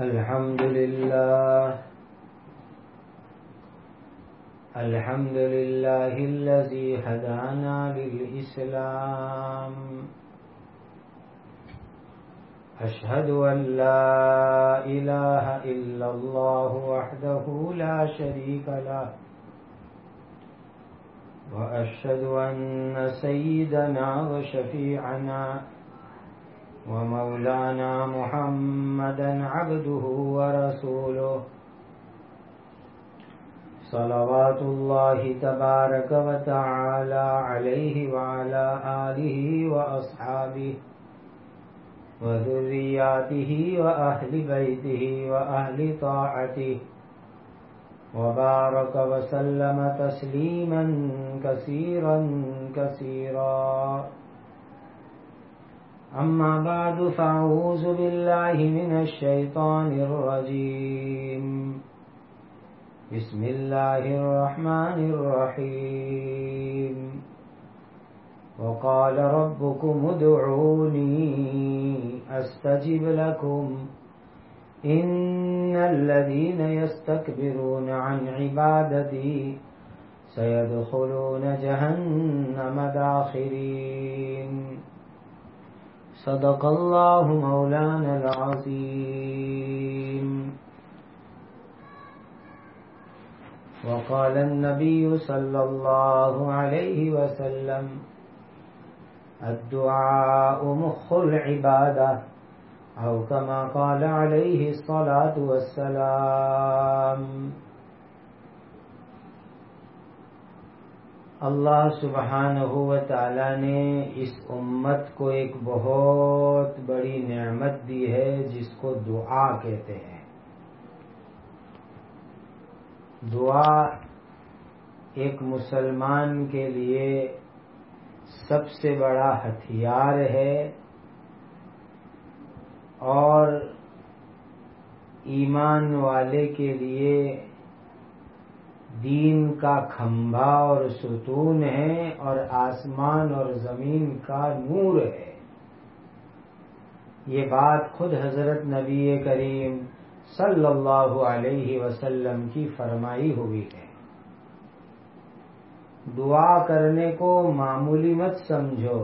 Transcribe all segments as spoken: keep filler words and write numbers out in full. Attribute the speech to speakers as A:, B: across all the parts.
A: الحمد لله الحمد لله الذي هدانا للإسلام أشهد أن لا إله إلا الله وحده لا شريك له وأشهد أن سيدنا وشفيعنا ومولانا محمدا عبده ورسوله صلوات الله تبارك وتعالى عليه وعلى آله وأصحابه وذرياته وأهل بيته وأهل طاعته وبارك وسلم تسليما كثيرا كثيرا. أما بعد فأعوذ بالله من الشيطان الرجيم. بسم الله الرحمن الرحيم. وقال ربكم ادعوني أستجب لكم إن الذين يستكبرون عن عبادتي سيدخلون جهنم داخرين. صدق الله مولانا العظيم. وقال النبي صلى الله عليه وسلم الدعاء مخ العبادة أو كما قال عليه الصلاة والسلام. اللہ سبحانہ و تعالی نے اس امت کو ایک بہت بڑی نعمت دی ہے جس کو دعا کہتے ہیں. دعا ایک مسلمان کے لیے سب سے بڑا ہتھیار ہے اور ایمان والے کے لیے دین کا کھمبا اور ستون ہے اور آسمان اور زمین کا نور ہے. یہ بات خود حضرت نبی کریم صلی اللہ علیہ وسلم کی فرمائی ہوئی ہے. دعا کرنے کو معمولی مت سمجھو.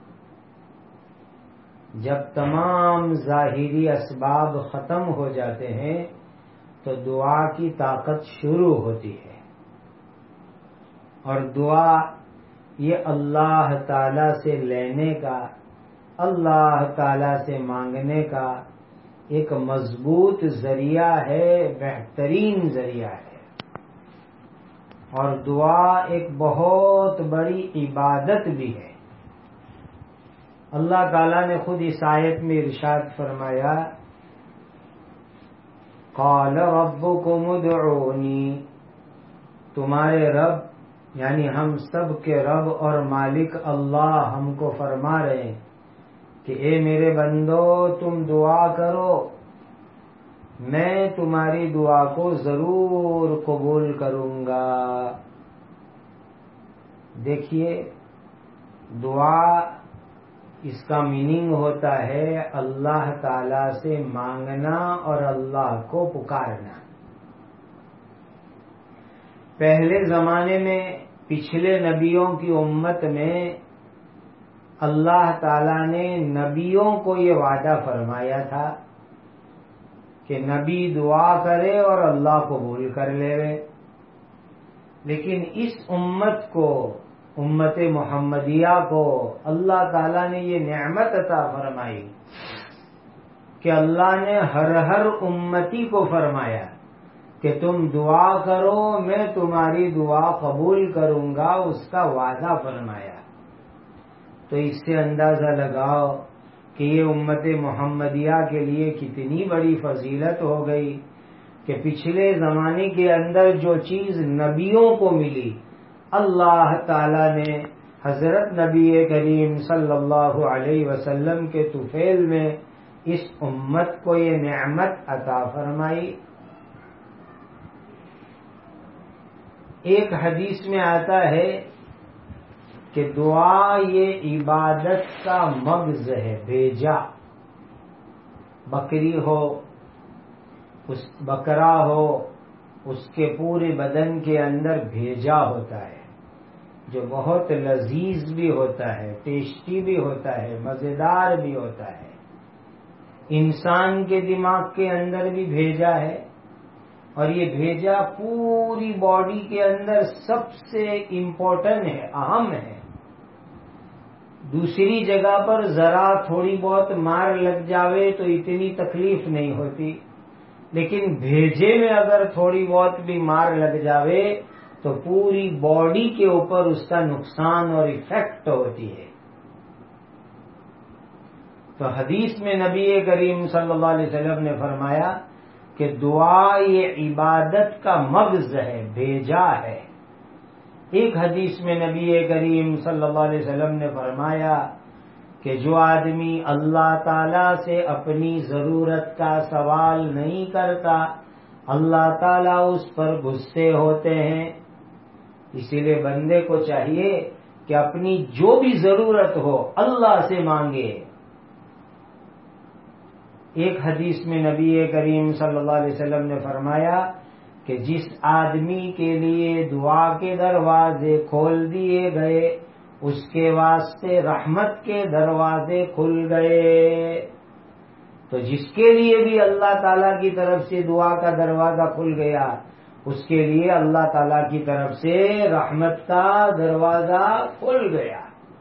A: جب تمام ظاہری اسباب ختم ہو جاتے ہیں تو دعا کی طاقت شروع ہوتی ہے. اور دعا یہ اللہ تعالی سے لینے کا، اللہ تعالی سے مانگنے کا ایک مضبوط ذریعہ ہے، بہترین ذریعہ ہے. اور دعا ایک بہت بڑی عبادت بھی ہے. اللہ تعالیٰ نے خود اس آیت میں ارشاد فرمایا قال ربکم ادعونی، تمہارے رب یعنی ہم سب کے رب اور مالک اللہ ہم کو فرما رہے ہیں کہ اے میرے بندو تم دعا کرو، میں تمہاری دعا کو ضرور قبول کروں گا. دیکھیے دعا اس کا میننگ ہوتا ہے اللہ تعالی سے مانگنا اور اللہ کو پکارنا. پہلے زمانے میں پچھلے نبیوں کی امت میں اللہ تعالی نے نبیوں کو یہ وعدہ فرمایا تھا کہ نبی دعا کرے اور اللہ قبول کر لے. لیکن اس امت کو، امت محمدیہ کو اللہ تعالی نے یہ نعمت عطا فرمائی کہ اللہ نے ہر ہر امتی کو فرمایا کہ تم دعا کرو میں تمہاری دعا قبول کروں گا، اس کا وعدہ فرمایا. تو اس سے اندازہ لگاؤ کہ یہ امت محمدیہ کے لیے کتنی بڑی فضیلت ہو گئی کہ پچھلے زمانے کے اندر جو چیز نبیوں کو ملی اللہ تعالی نے حضرت نبی کریم صلی اللہ علیہ وسلم کے طفیل میں اس امت کو یہ نعمت عطا فرمائی. ایک حدیث میں آتا ہے کہ دعا یہ عبادت کا مغز ہے، بیجا. بکری ہو اس بکرا ہو اس کے پورے بدن کے اندر بھیجا ہوتا ہے جو بہت لذیذ بھی ہوتا ہے، ٹیسٹی بھی ہوتا ہے، مزیدار بھی ہوتا ہے۔ انسان کے دماغ کے اندر بھی بھیجا ہے، اور یہ بھیجا پوری باڈی کے اندر سب سے امپورٹنٹ ہے، اہم ہے۔ دوسری جگہ پر ذرا تھوڑی بہت مار لگ جاوے تو اتنی تکلیف نہیں ہوتی، لیکن بھیجے میں اگر تھوڑی بہت بھی مار لگ جاوے تو پوری باڈی کے اوپر اس کا نقصان اور ایفیکٹ ہوتی ہے۔ تو حدیث میں نبی کریم صلی اللہ علیہ وسلم نے فرمایا کہ دعا یہ عبادت کا مغز ہے، بھیجا ہے۔ ایک حدیث میں نبی کریم صلی اللہ علیہ وسلم نے فرمایا کہ جو آدمی اللہ تعالی سے اپنی ضرورت کا سوال نہیں کرتا اللہ تعالیٰ اس پر غصے ہوتے ہیں۔ اسی لیے بندے کو چاہیے کہ اپنی جو بھی ضرورت ہو اللہ سے مانگے۔ ایک حدیث میں نبی کریم صلی اللہ علیہ وسلم نے فرمایا کہ جس آدمی کے لیے دعا کے دروازے کھول دیے گئے اس کے واسطے رحمت کے دروازے کھل گئے۔ تو جس کے لیے بھی اللہ تعالیٰ کی طرف سے دعا کا دروازہ کھل گیا اس کے لیے اللہ تعالیٰ کی طرف سے رحمت کا دروازہ کھل گیا۔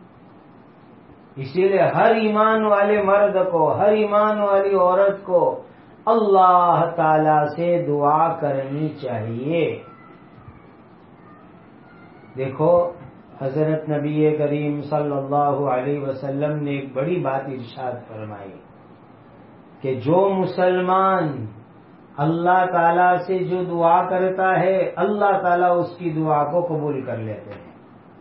A: اسی لیے ہر ایمان والے مرد کو، ہر ایمان والی عورت کو اللہ تعالی سے دعا کرنی چاہیے۔ دیکھو حضرت نبی کریم صلی اللہ علیہ وسلم نے ایک بڑی بات ارشاد فرمائی کہ جو مسلمان اللہ تعالی سے جو دعا کرتا ہے اللہ تعالی اس کی دعا کو قبول کر لیتے ہیں۔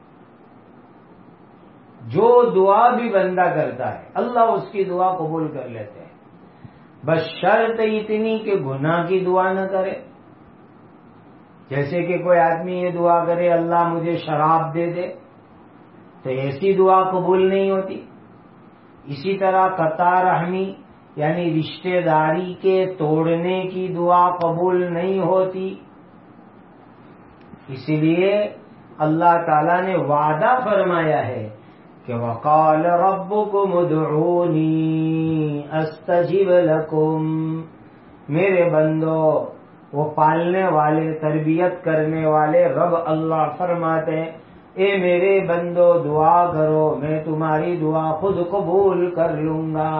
A: جو دعا بھی بندہ کرتا ہے اللہ اس کی دعا قبول کر لیتے ہیں، بس شرط اتنی کہ گناہ کی دعا نہ کرے۔ جیسے کہ کوئی آدمی یہ دعا کرے اللہ مجھے شراب دے دے تو ایسی دعا قبول نہیں ہوتی۔ اسی طرح قطع رحمی یعنی رشتہ داری کے توڑنے کی دعا قبول نہیں ہوتی۔ اسی لیے اللہ تعالیٰ نے وعدہ فرمایا ہے کہ وقال ربکم ادعونی استجب لکم۔ میرے بندو، وہ پالنے والے تربیت کرنے والے رب اللہ فرماتے ہیں اے میرے بندو دعا کرو میں تمہاری دعا خود قبول کر لوں گا۔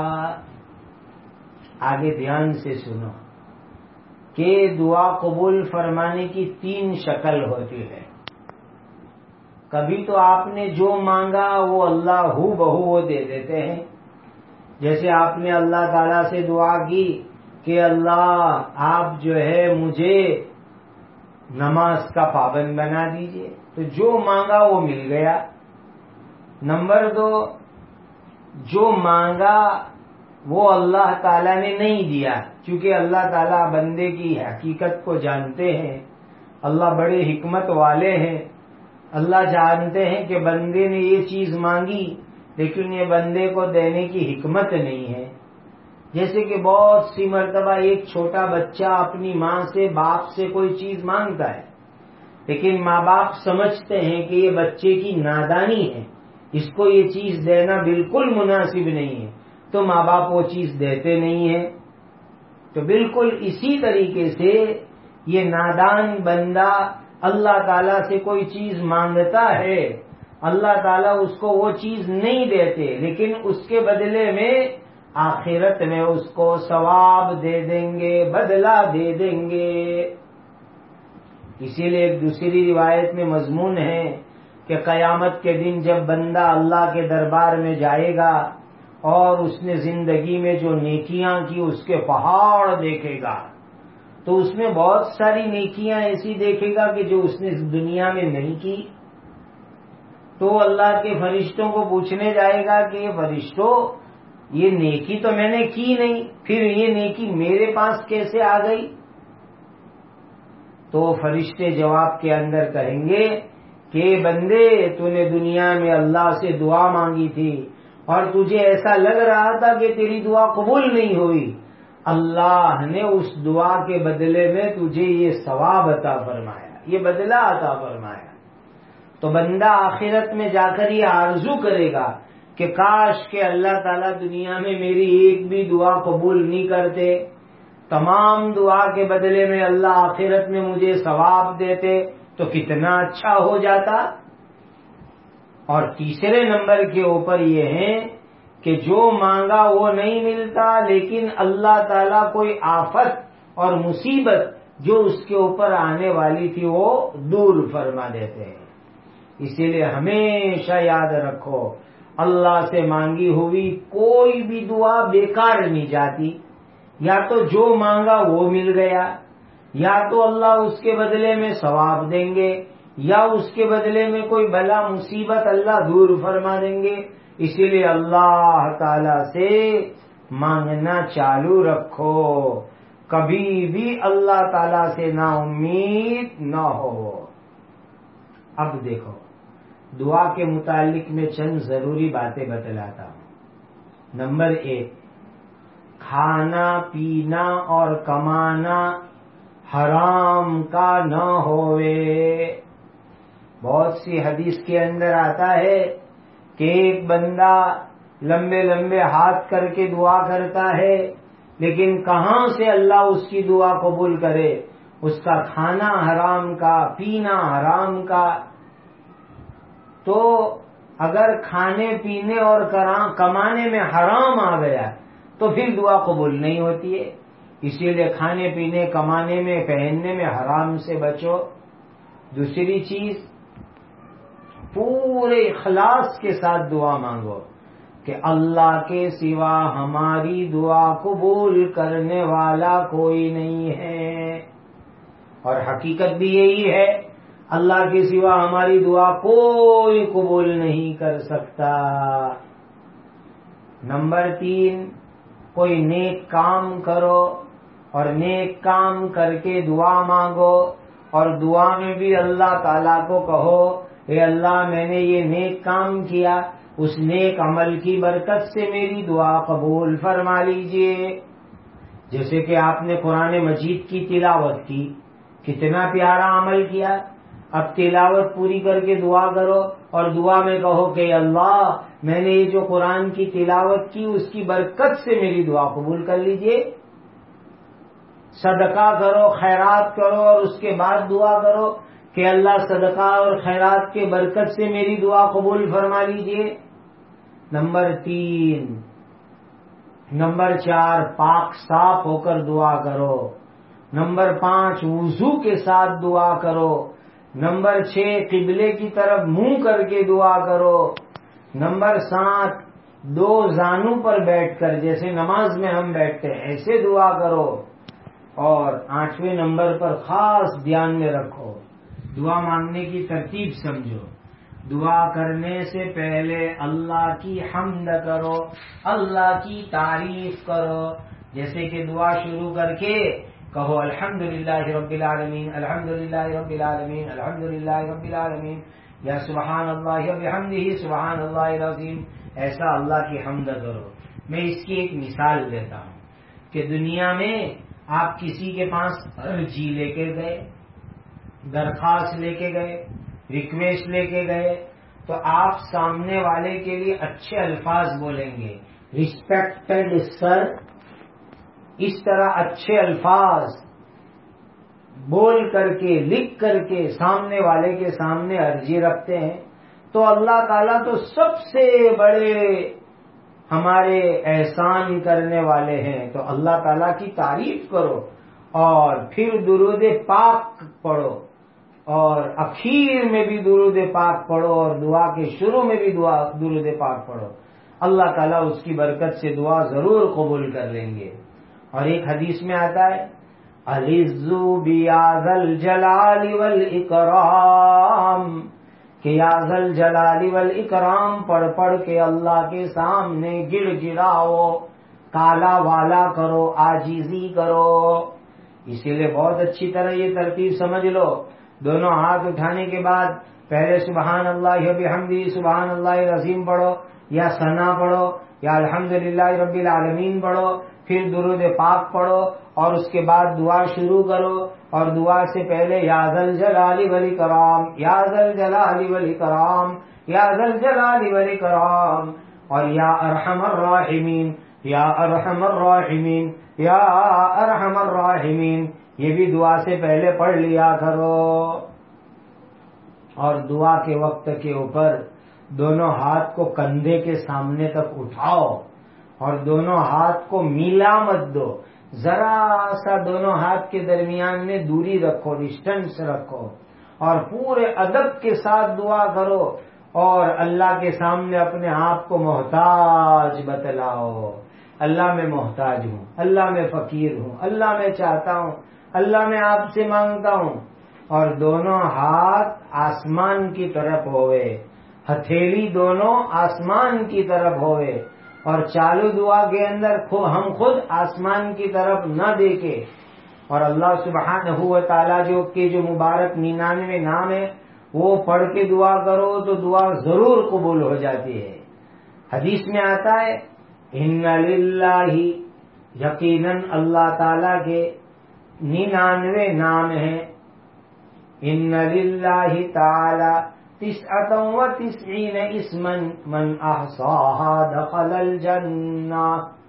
A: آگے دھیان سے سنو کہ دعا قبول فرمانے کی تین شکل ہوتی ہے۔ کبھی تو آپ نے جو مانگا وہ اللہ ہو بہو وہ دے دیتے ہیں۔ جیسے آپ نے اللہ تعالیٰ سے دعا کی کہ اللہ آپ جو ہے مجھے نماز کا پابند بنا دیجئے، تو جو مانگا وہ مل گیا۔ نمبر دو، جو مانگا وہ اللہ تعالیٰ نے نہیں دیا، کیونکہ اللہ تعالیٰ بندے کی حقیقت کو جانتے ہیں، اللہ بڑے حکمت والے ہیں۔ اللہ جانتے ہیں کہ بندے نے یہ چیز مانگی لیکن یہ بندے کو دینے کی حکمت نہیں ہے۔ جیسے کہ بہت سی مرتبہ ایک چھوٹا بچہ اپنی ماں سے باپ سے کوئی چیز مانگتا ہے، لیکن ماں باپ سمجھتے ہیں کہ یہ بچے کی نادانی ہے، اس کو یہ چیز دینا بالکل مناسب نہیں ہے، تو ماں باپ وہ چیز دیتے نہیں ہیں۔ تو بالکل اسی طریقے سے یہ نادان بندہ اللہ تعالیٰ سے کوئی چیز مانگتا ہے، اللہ تعالیٰ اس کو وہ چیز نہیں دیتے، لیکن اس کے بدلے میں آخرت میں اس کو ثواب دے دیں گے، بدلہ دے دیں گے۔ اسی لیے ایک دوسری روایت میں مضمون ہے کہ قیامت کے دن جب بندہ اللہ کے دربار میں جائے گا اور اس نے زندگی میں جو نیکیاں کی اس کے پہاڑ دیکھے گا، تو اس میں بہت ساری نیکیاں ایسی دیکھے گا کہ جو اس نے دنیا میں نہیں کی، تو اللہ کے فرشتوں کو پوچھنے جائے گا کہ یہ فرشتوں یہ نیکی تو میں نے کی نہیں، پھر یہ نیکی میرے پاس کیسے آ گئی؟ تو فرشتے جواب کے اندر کہیں گے کہ بندے تو نے دنیا میں اللہ سے دعا مانگی تھی اور تجھے ایسا لگ رہا تھا کہ تیری دعا قبول نہیں ہوئی، اللہ نے اس دعا کے بدلے میں تجھے یہ ثواب عطا فرمایا، یہ بدلہ عطا فرمایا. تو بندہ آخرت میں جا کر یہ آرزو کرے گا کہ کاش کہ اللہ تعالیٰ دنیا میں میری ایک بھی دعا قبول نہیں کرتے، تمام دعا کے بدلے میں اللہ آخرت میں مجھے ثواب دیتے تو کتنا اچھا ہو جاتا. اور تیسرے نمبر کے اوپر یہ ہے کہ جو مانگا وہ نہیں ملتا، لیکن اللہ تعالیٰ کوئی آفت اور مصیبت جو اس کے اوپر آنے والی تھی وہ دور فرما دیتے ہیں. اسی لیے ہمیشہ یاد رکھو اللہ سے مانگی ہوئی کوئی بھی دعا بیکار نہیں جاتی. یا تو جو مانگا وہ مل گیا، یا تو اللہ اس کے بدلے میں ثواب دیں گے، یا اس کے بدلے میں کوئی بلا مصیبت اللہ دور فرما دیں گے. اسی لیے اللہ تعالی سے مانگنا چالو رکھو، کبھی بھی اللہ تعالی سے نا امید نہ ہو. اب دیکھو دعا کے متعلق میں چند ضروری باتیں بتلاتا ہوں. نمبر ایک، کھانا پینا اور کمانا حرام کا نہ ہوئے. بہت سی حدیث کے اندر آتا ہے کہ ایک بندہ لمبے لمبے ہاتھ کر کے دعا کرتا ہے، لیکن کہاں سے اللہ اس کی دعا قبول کرے؟ اس کا کھانا حرام کا، پینا حرام کا. تو اگر کھانے پینے اور کمانے میں حرام آ گیا تو پھر دعا قبول نہیں ہوتی ہے. اسی لیے کھانے پینے، کمانے میں، پہننے میں حرام سے بچو. دوسری چیز، پورے اخلاص کے ساتھ دعا مانگو کہ اللہ کے سوا ہماری دعا قبول کرنے والا کوئی نہیں ہے. اور حقیقت بھی یہی ہے، اللہ کے سوا ہماری دعا کوئی قبول نہیں کر سکتا. نمبر تین، کوئی نیک کام کرو اور نیک کام کر کے دعا مانگو، اور دعا میں بھی اللہ تعالیٰ کو کہو اے اللہ میں نے یہ نیک کام کیا، اس نیک عمل کی برکت سے میری دعا قبول فرما لیجئے. جیسے کہ آپ نے قرآن مجید کی تلاوت کی، کتنا پیارا عمل کیا. اب تلاوت پوری کر کے دعا کرو اور دعا میں کہو کہ اللہ میں نے یہ جو قرآن کی تلاوت کی اس کی برکت سے میری دعا قبول کر لیجئے. صدقہ کرو، خیرات کرو اور اس کے بعد دعا کرو کہ اللہ صدقہ اور خیرات کے برکت سے میری دعا قبول فرما لیجئے. نمبر تین. نمبر چار، پاک صاف ہو کر دعا کرو. نمبر پانچ، وضو کے ساتھ دعا کرو. نمبر چھ، قبلے کی طرف منہ کر کے دعا کرو. نمبر سات، دو زانوں پر بیٹھ کر جیسے نماز میں ہم بیٹھتے ہیں ایسے دعا کرو. اور آٹھویں نمبر پر خاص دھیان میں رکھو، دعا مانگنے کی ترتیب سمجھو. دعا کرنے سے پہلے اللہ کی حمد کرو، اللہ کی تعریف کرو. جیسے کہ دعا شروع کر کے کہو الحمدللہ رب العالمین، الحمدللہ رب العالمین، الحمدللہ رب العالمین، یا سبحان اللہ وبحمدہ سبحان اللہ العظیم. ایسا اللہ کی حمد کرو. میں اس کی ایک مثال دیتا ہوں کہ دنیا میں آپ کسی کے پاس عرضی لے کے گئے، درخواست لے کے گئے، ریکویسٹ لے کے گئے، تو آپ سامنے والے کے لیے اچھے الفاظ بولیں گے. ریسپیکٹڈ سر، اس طرح اچھے الفاظ بول کر کے، لکھ کر کے سامنے والے کے سامنے عرضی رکھتے ہیں. تو اللہ تعالیٰ تو سب سے بڑے ہمارے احسان کرنے والے ہیں. تو اللہ تعالیٰ کی تعریف کرو اور پھر درود پاک پڑھو، اور اخیر میں بھی درود پاک پڑھو، اور دعا کے شروع میں بھی دعا درود پاک پڑھو. اللہ تعالیٰ اس کی برکت سے دعا ضرور قبول کر لیں گے. اور ایک حدیث میں آتا ہے العزو بیا ذل جلال والاکرام، کہ یا ذل جلال والاکرام پڑھ پڑھ کے اللہ کے سامنے گڑ گڑاؤ، کالا والا کرو، عاجزی کرو. اسی لیے بہت اچھی طرح یہ ترتیب سمجھ لو. دونوں ہاتھ اٹھانے کے بعد پہلے سبحان اللہ وبحمدہ سبحان اللہ العظیم پڑھو، یا ثنا پڑھو، یا الحمدللہ رب العالمین پڑھو. پھر درود پاک پڑھو اور اس کے بعد دعا شروع کرو، اور دعا سے پہلے یا ذل جلال والاکرام، یا ذل جلال والاکرام، یا ذل جلال والاکرام، اور یا ارحم الراحمین، یا ارحم الراحمین، یا ارحم الراحمین، یہ بھی دعا سے پہلے پڑھ لیا کرو۔ اور دعا کے وقت کے اوپر دونوں ہاتھ کو کندھے کے سامنے تک اٹھاؤ اور دونوں ہاتھ کو میلا مت دو، ذرا سا دونوں ہاتھ کے درمیان میں دوری رکھو، ڈسٹنس رکھو، اور پورے ادب کے ساتھ دعا کرو اور اللہ کے سامنے اپنے آپ کو محتاج بتلاؤ۔ اللہ میں محتاج ہوں، اللہ میں فقیر ہوں، اللہ میں چاہتا ہوں، اللہ میں آپ سے مانگتا ہوں، اور دونوں ہاتھ آسمان کی طرف ہوئے، ہتھیلی دونوں آسمان کی طرف ہوئے، اور چالو دعا کے اندر ہم خود آسمان کی طرف نہ دیکھے، اور اللہ سبحانہ و تعالیٰ جو کے جو مبارک ننانوے نام ہے وہ پڑھ کے دعا کرو تو دعا ضرور قبول ہو جاتی ہے۔ حدیث میں آتا ہے ان للہ، یقیناً اللہ تعالیٰ کے ننانوے نام ہیں، ان للہ تعالی تسعۃ و تسعین اسما من احصاها دخل الجنہ،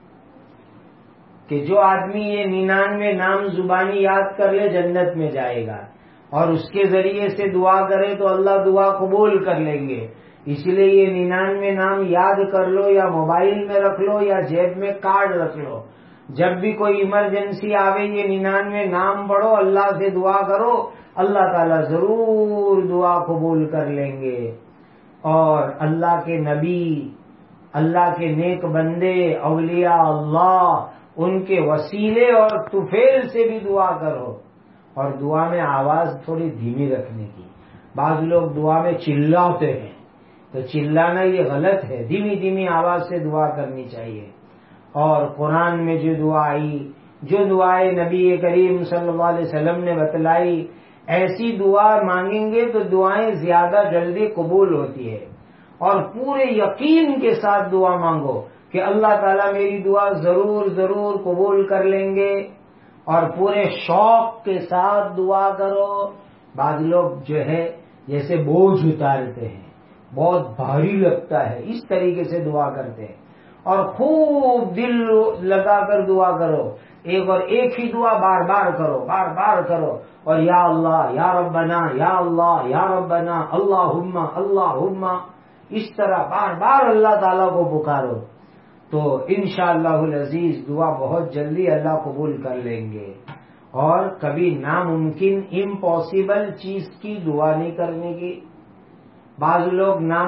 A: کہ جو آدمی یہ ننانوے نام زبانی یاد کر لے جنت میں جائے گا، اور اس کے ذریعے سے دعا کرے تو اللہ دعا قبول کر لیں گے۔ اس لیے یہ ننانوے نام یاد کر لو، یا موبائل میں رکھ لو، یا جیب میں کارڈ رکھ لو، جب بھی کوئی ایمرجنسی آوے یہ ننانوے نام پڑھو، اللہ سے دعا کرو، اللہ تعالیٰ ضرور دعا قبول کر لیں گے۔ اور اللہ کے نبی، اللہ کے نیک بندے، اولیاء اللہ، ان کے وسیلے اور طفیل سے بھی دعا کرو، اور دعا میں آواز تھوڑی دھیمی رکھنے کی۔ بعض لوگ دعا میں چلاتے ہیں، تو چلانا یہ غلط ہے، دھیمی دھیمی آواز سے دعا کرنی چاہیے۔ اور قرآن میں جو دعا آئی، جو دعائیں نبی کریم صلی اللہ علیہ وسلم نے بتلائی، ایسی دعا مانگیں گے تو دعائیں زیادہ جلدی قبول ہوتی ہے۔ اور پورے یقین کے ساتھ دعا مانگو کہ اللہ تعالیٰ میری دعا ضرور ضرور قبول کر لیں گے، اور پورے شوق کے ساتھ دعا کرو۔ بعض لوگ جو ہے جیسے بوجھ اتارتے ہیں، بہت بھاری لگتا ہے، اس طریقے سے دعا کرتے ہیں، اور خوب دل لگا کر دعا کرو، ایک اور ایک ہی دعا بار بار کرو، بار بار کرو، اور یا اللہ، یا ربنا، یا اللہ، یا ربنا، اللہم اللہم، اس طرح بار بار اللہ تعالیٰ کو پکارو، تو انشاءاللہ العزیز دعا بہت جلدی اللہ قبول کر لیں گے۔ اور کبھی ناممکن امپاسبل چیز کی دعا نہیں کرنے کی۔ بعض لوگ نام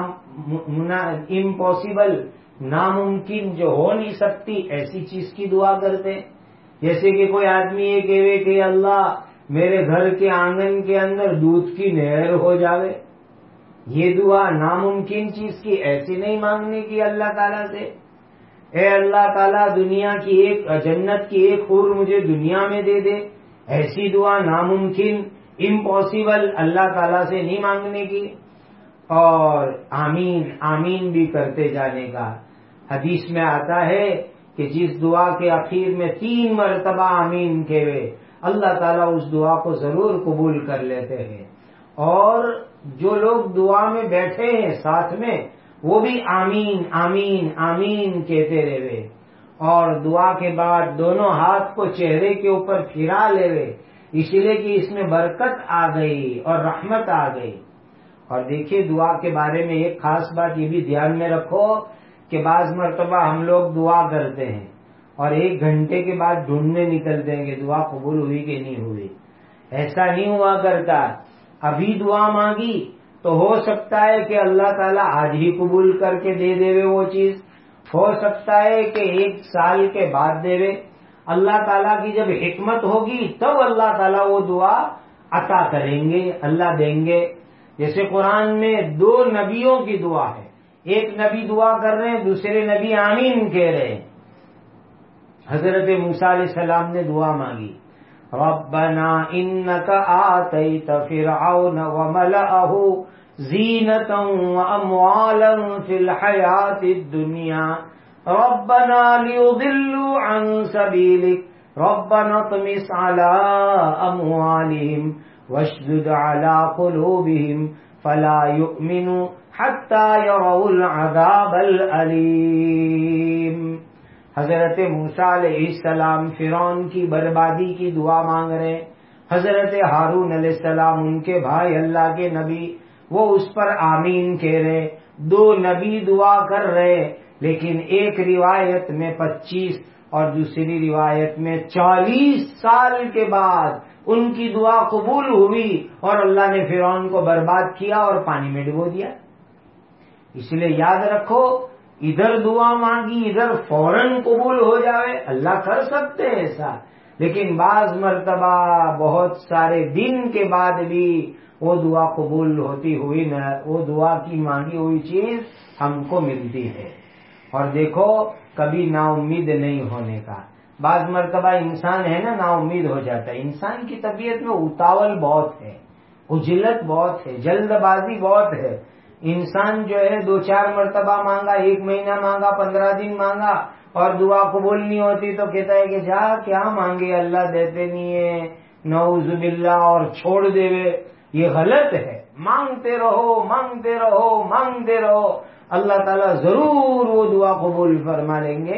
A: امپاسبل، ناممکن جو ہو نہیں سکتی ایسی چیز کی دعا کرتے، جیسے کہ کوئی آدمی یہ کہے کہ اللہ میرے گھر کے آنگن کے اندر دودھ کی نہر ہو جاوے، یہ دعا ناممکن چیز کی ایسی نہیں مانگنے کی اللہ تعالیٰ سے۔ اے اللہ تعالیٰ دنیا کی ایک جنت کی ایک حور مجھے دنیا میں دے دے، ایسی دعا ناممکن امپاسبل اللہ تعالیٰ سے نہیں مانگنے کی۔ اور آمین آمین بھی کرتے جانے کا۔ حدیث میں آتا ہے کہ جس دعا کے اخیر میں تین مرتبہ آمین کہے اللہ تعالیٰ اس دعا کو ضرور قبول کر لیتے ہیں۔ اور جو لوگ دعا میں بیٹھے ہیں ساتھ میں وہ بھی آمین آمین آمین کہتے رہے، اور دعا کے بعد دونوں ہاتھ کو چہرے کے اوپر پھرا لے، اس لیے کہ اس میں برکت آ گئی اور رحمت آ گئی۔ اور دیکھیے دعا کے بارے میں ایک خاص بات یہ بھی دھیان میں رکھو کہ بعض مرتبہ ہم لوگ دعا کرتے ہیں اور ایک گھنٹے کے بعد ڈھونڈنے نکل دیں گے دعا قبول ہوئی کہ نہیں ہوئی۔ ایسا نہیں ہوا کرتا، ابھی دعا مانگی تو ہو سکتا ہے کہ اللہ تعالیٰ آج ہی قبول کر کے دے دے وہ چیز، ہو سکتا ہے کہ ایک سال کے بعد دے وے۔ اللہ تعالیٰ کی جب حکمت ہوگی تب اللہ تعالیٰ وہ دعا عطا کریں گے، اللہ دیں گے۔ جیسے قرآن میں دو نبیوں کی دعا ہے، ایک نبی دعا کر رہے ہیں، دوسرے نبی آمین کہہ رہے ہیں۔ حضرت موسیٰ علیہ السلام نے دعا مانگی، ربنا انک آتیت فرعون وملأہ زینۃ واموالا فی الحیاۃ الدنیا ربنا لیضلوا عن سبیلک ربنا اطمس علی اموالہم واشدد علی قلوبہم فلا یؤمنوا حتی یروا العذاب العلیم۔ حضرت موسیٰ علیہ السلام فرعون کی بربادی کی دعا مانگ رہے ہیں، حضرت ہارون علیہ السلام ان کے بھائی اللہ کے نبی وہ اس پر آمین کہہ رہے، دو نبی دعا کر رہے، لیکن ایک روایت میں پچیس اور دوسری روایت میں چالیس سال کے بعد ان کی دعا قبول ہوئی اور اللہ نے فرعون کو برباد کیا اور پانی میں ڈبو دیا۔ اس لیے یاد رکھو، ادھر دعا مانگی ادھر فوراً قبول ہو جائے، اللہ کر سکتے ہیں ایسا، لیکن بعض مرتبہ بہت سارے دن کے بعد بھی وہ دعا قبول ہوتی ہوئی نہ وہ دعا کی مانگی ہوئی چیز ہم کو ملتی ہے۔ اور دیکھو کبھی نا امید نہیں ہونے کا، بعض مرتبہ انسان ہے نا نا امید ہو جاتا ہے، انسان کی طبیعت میں اتاول بہت ہے، عجلت بہت ہے، جلد بازی بہت ہے، انسان جو ہے دو چار مرتبہ مانگا، ایک مہینہ مانگا، پندرہ دن مانگا اور دعا قبول نہیں ہوتی تو کہتا ہے کہ جا کیا مانگے اللہ دیتے نہیں ہے، نعوذ باللہ، اور چھوڑ دے وے۔ یہ غلط ہے، مانگتے رہو مانگتے رہو مانگتے رہو، اللہ تعالیٰ ضرور وہ دعا قبول فرما لیں گے۔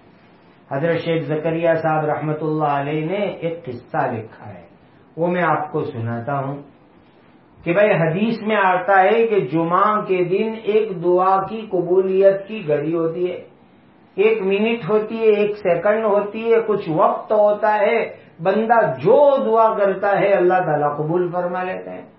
A: حضرت شیخ زکریا صاحب رحمت اللہ علیہ نے ایک قصہ لکھا ہے، وہ میں آپ کو سناتا ہوں کہ بھائی حدیث میں آتا ہے کہ جمعہ کے دن ایک دعا کی قبولیت کی گھڑی ہوتی ہے، ایک منٹ ہوتی ہے، ایک سیکنڈ ہوتی ہے، کچھ وقت ہوتا ہے، بندہ جو دعا کرتا ہے اللہ تعالیٰ قبول فرما لیتے ہیں۔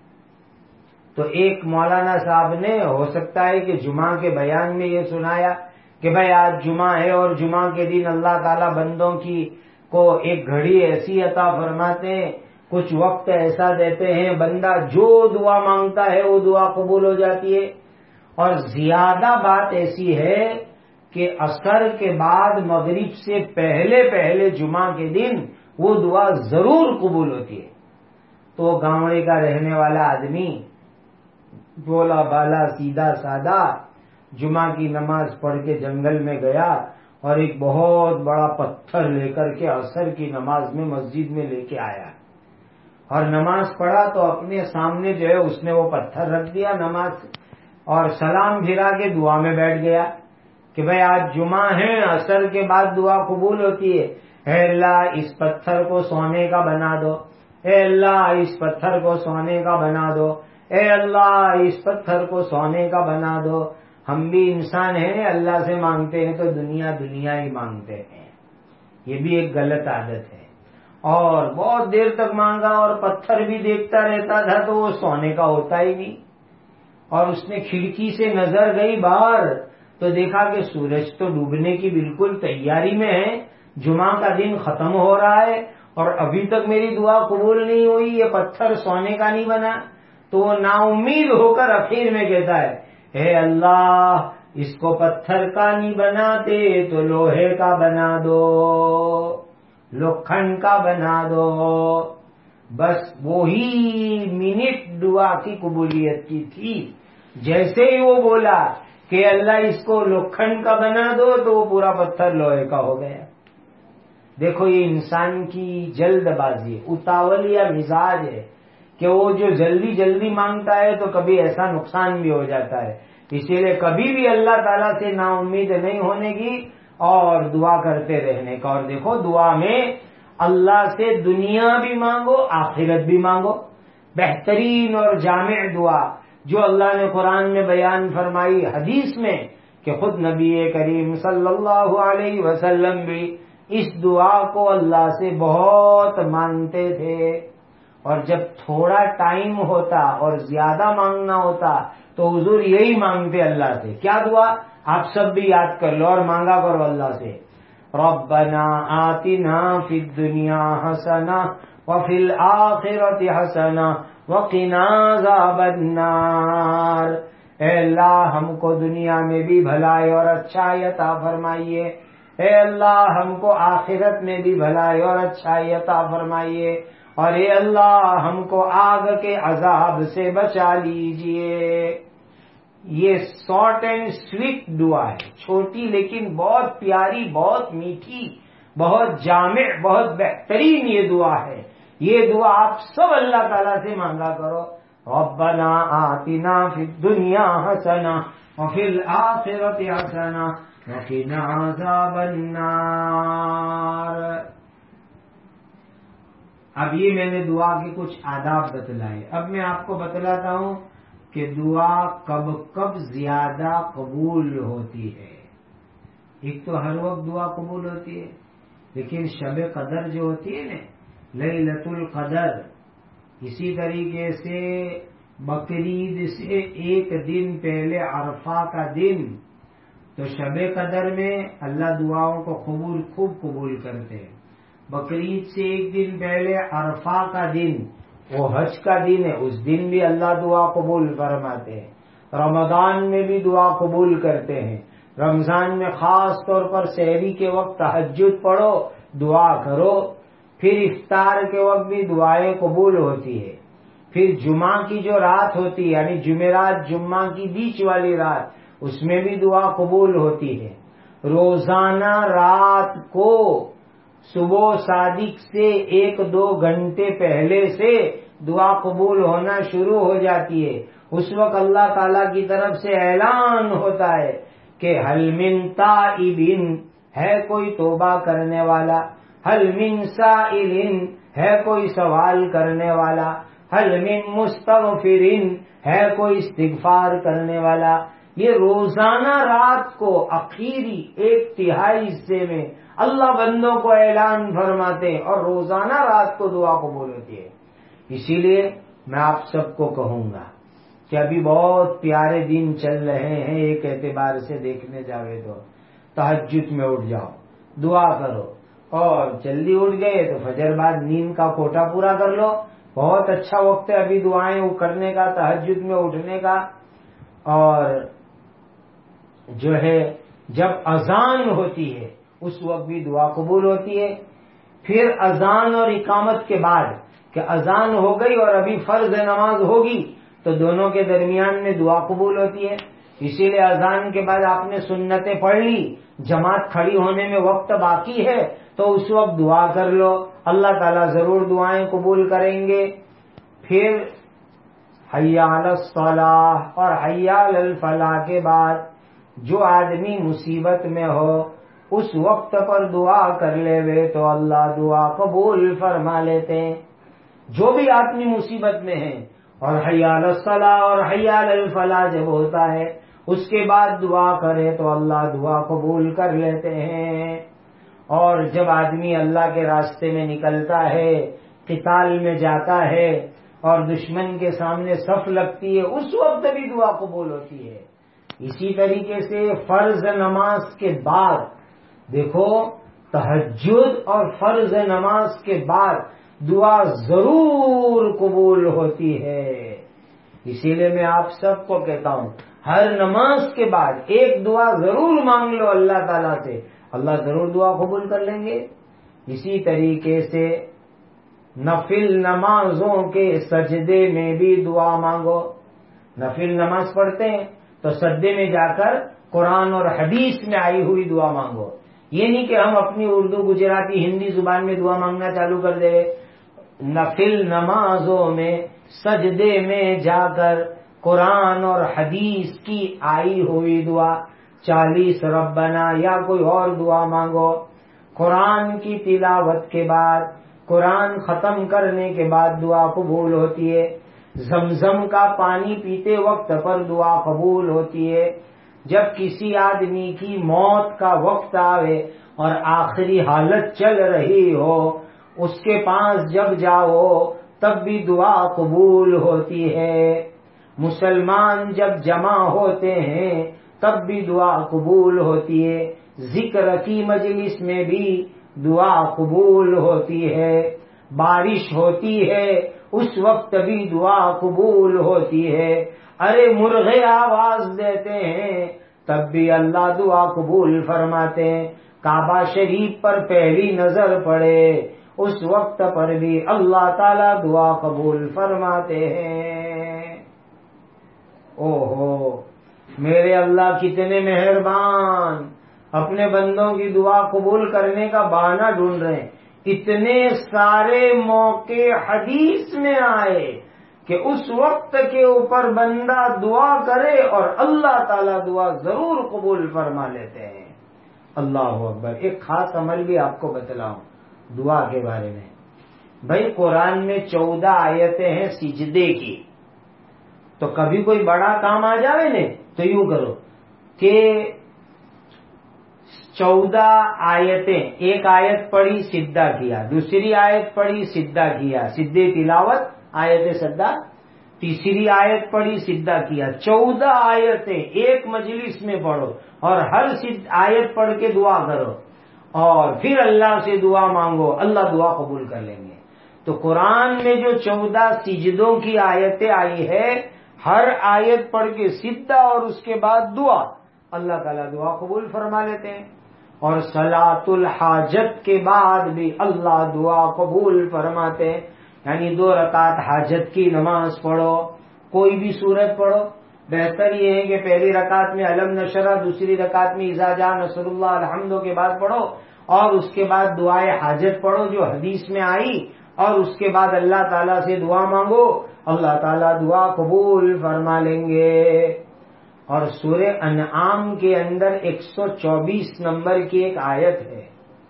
A: تو ایک مولانا صاحب نے ہو سکتا ہے کہ جمعہ کے بیان میں یہ سنایا کہ بھائی آج جمعہ ہے اور جمعہ کے دن اللہ تعالیٰ بندوں کی کو ایک گھڑی ایسی عطا فرماتے ہیں، کچھ وقت ایسا دیتے ہیں، بندہ جو دعا مانگتا ہے وہ دعا قبول ہو جاتی ہے۔ اور زیادہ بات ایسی ہے کہ عصر کے بعد مغرب سے پہلے پہلے جمعہ کے دن وہ دعا ضرور قبول ہوتی ہے۔ تو گاؤں کا رہنے والا آدمی بولا بالا سیدھا سادہ جمعہ کی نماز پڑھ کے جنگل میں گیا اور ایک بہت بڑا پتھر لے کر کے عصر کی نماز میں مسجد میں لے کے آیا اور نماز پڑھا تو اپنے سامنے جو ہے اس نے وہ پتھر رکھ دیا نماز اور سلام پھرا کے دعا میں بیٹھ گیا کہ بھائی آج جمعہ ہے، عصر کے بعد دعا قبول ہوتی ہے، اے اللہ اس پتھر کو سونے کا بنا دو، اے اللہ اس پتھر کو سونے کا بنا دو، اے اللہ اس پتھر کو سونے کا بنا دو۔ ہم بھی انسان ہیں، اللہ سے مانگتے ہیں تو دنیا دنیا ہی مانگتے ہیں، یہ بھی ایک غلط عادت ہے۔ اور بہت دیر تک مانگا اور پتھر بھی دیکھتا رہتا تھا تو وہ سونے کا ہوتا ہی نہیں، اور اس نے کھڑکی سے نظر گئی باہر تو دیکھا کہ سورج تو ڈوبنے کی بالکل تیاری میں ہے، جمعہ کا دن ختم ہو رہا ہے اور ابھی تک میری دعا قبول نہیں ہوئی، یہ پتھر سونے کا نہیں بنا۔ تو وہ نا امید ہو کر اخیر میں کہتا ہے، اے اللہ اس کو پتھر کا نہیں بناتے تو لوہے کا بنا دو، لوکھن کا بنا دو۔ بس وہی منٹ دعا کی قبولیت کی تھی، جیسے ہی وہ بولا کہ اللہ اس کو لوکھن کا بنا دو تو وہ پورا پتھر لوہے کا ہو گیا۔ دیکھو یہ انسان کی جلد بازی ہے، اتاولیا مزاج ہے کہ وہ جو جلدی جلدی مانگتا ہے تو کبھی ایسا نقصان بھی ہو جاتا ہے۔ اسی لیے کبھی بھی اللہ تعالیٰ سے نا امید نہیں ہونے کی اور دعا کرتے رہنے کا۔ اور دیکھو دعا میں اللہ سے دنیا بھی مانگو آخرت بھی مانگو، بہترین اور جامع دعا جو اللہ نے قرآن میں بیان فرمائی، حدیث میں کہ خود نبی کریم صلی اللہ علیہ وسلم بھی اس دعا کو اللہ سے بہت مانگتے تھے، اور جب تھوڑا ٹائم ہوتا اور زیادہ مانگنا ہوتا تو حضور یہی مانگتے اللہ سے۔ کیا دعا آپ سب بھی یاد کر لو اور مانگا کرو اللہ سے، ربنا آتنا فی الدنیا حسنہ وفی الآخرۃ حسنہ وقنا عذاب النار۔ اے اللہ ہم کو دنیا میں بھی بھلائی اور اچھائی عطا فرمائیے، اے اللہ ہم کو آخرت میں بھی بھلائی اور اچھائی عطا فرمائیے، اور اے اللہ ہم کو آگ کے عذاب سے بچا لیجئے۔ یہ شارٹ اینڈ سویٹ دعا ہے، چھوٹی لیکن بہت پیاری، بہت میٹھی، بہت جامع، بہت بہترین یہ دعا ہے۔ یہ دعا آپ سب اللہ تعالیٰ سے مانگا کرو۔ ربنا آتنا فی الدنیا حسنہ وفی الآخرۃ حسنہ وقنا عذاب النار۔ اب یہ میں نے دعا کے کچھ آداب بتلائے، اب میں آپ کو بتلاتا ہوں کہ دعا کب کب زیادہ قبول ہوتی ہے۔ ایک تو ہر وقت دعا قبول ہوتی ہے، لیکن شب قدر جو ہوتی ہے نا، لیلۃ القدر، اسی طریقے سے بقرعید سے ایک دن پہلے عرفہ کا دن، تو شب قدر میں اللہ دعاؤں کو قبول خوب قبول کرتے ہیں۔ بقرعید سے ایک دن پہلے عرفہ کا دن، وہ حج کا دن ہے، اس دن بھی اللہ دعا قبول فرماتے ہیں۔ رمضان میں بھی دعا قبول کرتے ہیں۔ رمضان میں خاص طور پر سحری کے وقت تہجد پڑھو، دعا کرو، پھر افطار کے وقت بھی دعائیں قبول ہوتی ہے۔ پھر جمعہ کی جو رات ہوتی ہے، یعنی جمعرات جمعہ کی بیچ والی رات، اس میں بھی دعا قبول ہوتی ہے۔ روزانہ رات کو صبح صادق سے ایک دو گھنٹے پہلے سے دعا قبول ہونا شروع ہو جاتی ہے۔ اس وقت اللہ تعالی کی طرف سے اعلان ہوتا ہے کہ حل من تائب، ہے کوئی توبہ کرنے والا، حل من سائل، ہے کوئی سوال کرنے والا، حل من مستغفر، ہے کوئی استغفار کرنے والا۔ یہ روزانہ رات کو آخری ایک تہائی حصے میں اللہ بندوں کو اعلان فرماتے ہیں، اور روزانہ رات کو دعا قبول ہوتی ہے۔ اسی لیے میں آپ سب کو کہوں گا کہ ابھی بہت پیارے دن چل رہے ہیں، ایک اعتبار سے دیکھنے جاوے تو تہجد میں اٹھ جاؤ، دعا کرو، اور جلدی اٹھ گئے تو فجر بعد نیند کا کوٹا پورا کر لو۔ بہت اچھا وقت ہے ابھی دعائیں کرنے کا، تہجد میں اٹھنے کا۔ اور جو ہے جب اذان ہوتی ہے اس وقت بھی دعا قبول ہوتی ہے۔ پھر اذان اور اقامت کے بعد کہ اذان ہو گئی اور ابھی فرض نماز ہوگی، تو دونوں کے درمیان میں دعا قبول ہوتی ہے۔ اسی لیے اذان کے بعد آپ نے سنتیں پڑھ لی، جماعت کھڑی ہونے میں وقت باقی ہے تو اس وقت دعا کر لو، اللہ تعالیٰ ضرور دعائیں قبول کریں گے۔ پھر حی علی الصلاح اور حی علی الفلاح کے بعد جو آدمی مصیبت میں ہو اس وقت پر دعا کر لے وے تو اللہ دعا قبول فرما لیتے ہیں۔ جو بھی آدمی مصیبت میں ہے اور حی علی الصلاح اور حی علی الفلاح جب ہوتا ہے اس کے بعد دعا کرے تو اللہ دعا قبول کر لیتے ہیں۔ اور جب آدمی اللہ کے راستے میں نکلتا ہے، قتال میں جاتا ہے اور دشمن کے سامنے صف لگتی ہے، اس وقت بھی دعا قبول ہوتی ہے۔ اسی طریقے سے فرض نماز کے بعد دیکھو، تہجد اور فرض نماز کے بعد دعا ضرور قبول ہوتی ہے۔ اسی لیے میں آپ سب کو کہتا ہوں، ہر نماز کے بعد ایک دعا ضرور مانگ لو اللہ تعالیٰ سے، اللہ ضرور دعا قبول کر لیں گے۔ اسی طریقے سے نفل نمازوں کے سجدے میں بھی دعا مانگو۔ نفل نماز پڑھتے ہیں تو سجدے میں جا کر قرآن اور حدیث میں آئی ہوئی دعا مانگو۔ یہ نہیں کہ ہم اپنی اردو گجراتی ہندی زبان میں دعا مانگنا چالو کر دیں۔ نفل نمازوں میں سجدے میں جا کر قرآن اور حدیث کی آئی ہوئی دعا، چالیس ربنا یا کوئی اور دعا مانگو۔ قرآن کی تلاوت کے بعد، قرآن ختم کرنے کے بعد دعا قبول ہوتی ہے۔ زمزم کا پانی پیتے وقت پر دعا قبول ہوتی ہے۔ جب کسی آدمی کی موت کا وقت آوے اور آخری حالت چل رہی ہو، اس کے پاس جب جاؤ تب بھی دعا قبول ہوتی ہے۔ مسلمان جب جمع ہوتے ہیں تب بھی دعا قبول ہوتی ہے۔ ذکر کی مجلس میں بھی دعا قبول ہوتی ہے۔ بارش ہوتی ہے اس وقت بھی دعا قبول ہوتی ہے۔ ارے مرغے آواز دیتے ہیں تب بھی اللہ دعا قبول فرماتے ہیں۔ کعبہ شریف پر پہلی نظر پڑے اس وقت پر بھی اللہ تعالی دعا قبول فرماتے ہیں۔ او ہو، میرے اللہ کتنے مہربان، اپنے بندوں کی دعا قبول کرنے کا بہانہ ڈھونڈ رہے ہیں۔ اتنے سارے موقع حدیث میں آئے کہ اس وقت کے اوپر بندہ دعا کرے اور اللہ تعالیٰ دعا ضرور قبول فرما لیتے ہیں۔ اللہ اکبر۔ ایک خاص عمل بھی آپ کو بتلاؤں دعا کے بارے میں۔ بھائی قرآن میں چودہ آیتیں ہیں سجدے کی، تو کبھی کوئی بڑا کام آ جاوے نا تو یوں کرو کہ چودہ آیتیں، ایک آیت پڑھی سجدہ کیا، دوسری آیت پڑھی سجدہ کیا، سجدے تلاوت آیت سجدہ، تیسری آیت پڑھی سجدہ کیا، چودہ آیتیں ایک مجلس میں پڑھو اور ہر آیت پڑھ کے دعا کرو اور پھر اللہ سے دعا مانگو، اللہ دعا قبول کر لیں گے۔ تو قرآن میں جو چودہ سجدوں کی آیتیں آئی ہے، ہر آیت پڑھ کے سجدہ اور اس کے بعد دعا، اللہ تعالیٰ دعا قبول فرما لیتے ہیں۔ اور صلاۃ الحاجت کے بعد بھی اللہ دعا قبول فرماتے ہیں، یعنی دو رکعت حاجت کی نماز پڑھو، کوئی بھی سورت پڑھو، بہتر یہ ہے کہ پہلی رکعت میں علم نشرہ، دوسری رکعت میں اذا جاء نصر اللہ الحمد کے بعد پڑھو اور اس کے بعد دعائے حاجت پڑھو جو حدیث میں آئی، اور اس کے بعد اللہ تعالیٰ سے دعا مانگو، اللہ تعالیٰ دعا قبول فرما لیں گے۔ اور سورہ انعام کے اندر ایک سو چوبیس نمبر کی ایک آیت ہے،